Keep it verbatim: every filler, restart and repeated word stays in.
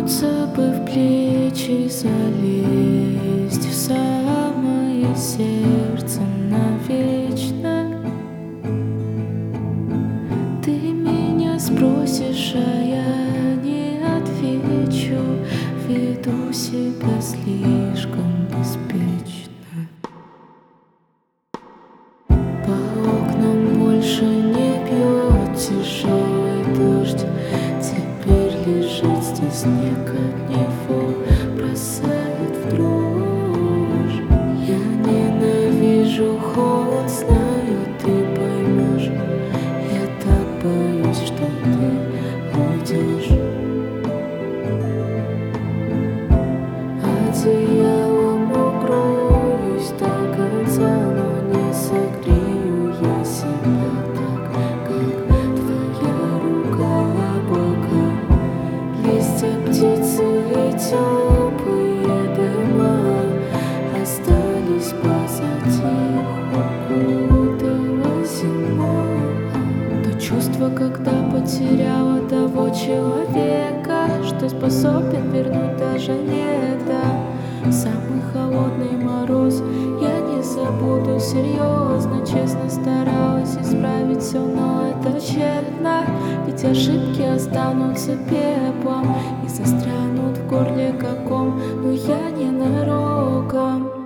Коснуться бы в плечи, залезть в самое сердце навечно. Ты меня спросишь, а я не отвечу, веду себя слишком беспечно. По окнам больше не бьет тяжелый дождь, теперь лежит здесь снег, от него бросает в дрожь. Я ненавижу холод, знаю, ты поймешь. Я так боюсь, что ты уйдешь. Одеялом укроюсь до конца, но не согрею я себя так, как твоя рука облака. Листья, птицы и теплые дома остались позади, укутала зима. То чувство, когда потеряла того человека, что способен вернуть даже лето. Самый холодный мороз я не забуду серьезно. Честно старалась исправить все, но это тщетно. Ведь ошибки останутся пеплом и застрянут в горле каком. Но я не нароком.